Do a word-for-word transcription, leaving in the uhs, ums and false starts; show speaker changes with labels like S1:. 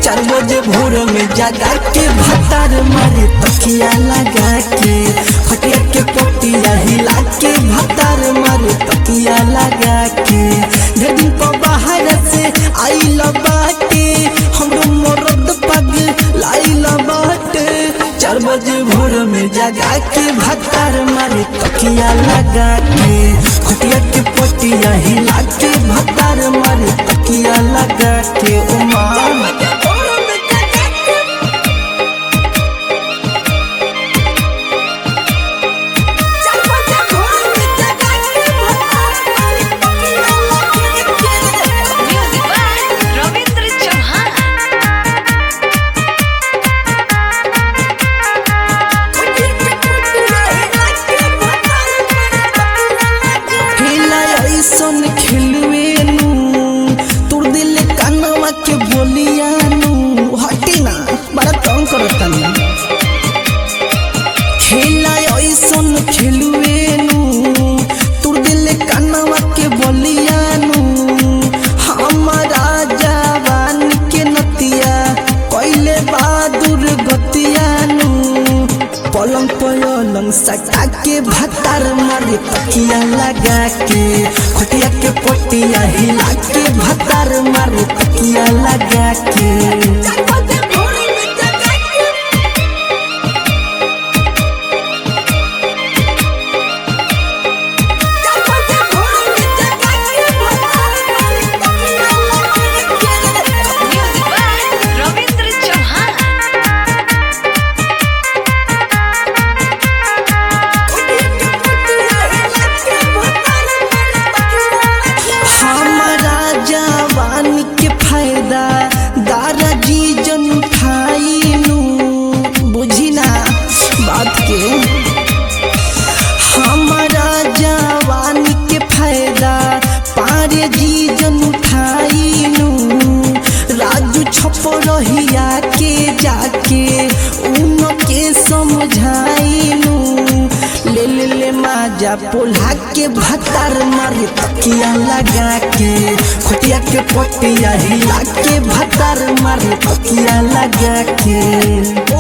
S1: चार बजे भोर में जगा के भतार मारे तकिया लगा के खटिया के पटिया हिला के भतार मारे तकिया लगा के ढेर दिन पर बाहर से आइल बाटे हमरो मरद पग लाइल बाटे चार बजे भोर में जगा के भतार मारे तकिया लगा के खटिया के पटिया हिला के भतार मारे तकिया लगा के उमा खेला ऐसन खेलुएनु तुर दिल कनवा के बोलियानु हमारा जवान के नतिया पहले बहादुर गतियानु पलंग पलंग सटा के भतार मारे तकिया लगा के खटिया के पटिया हिला के भतार मारे तकिया लगा के हमारा जवानी के फायदा पारे जी जन उठाइनु राजू छप रहिया के जाके उनके समझाइनु ले ले ले माजा पोल्हा के भतार मारे तकिया लगा के खटिया के पटिया हिला के भतार मारे तकिया लगा के।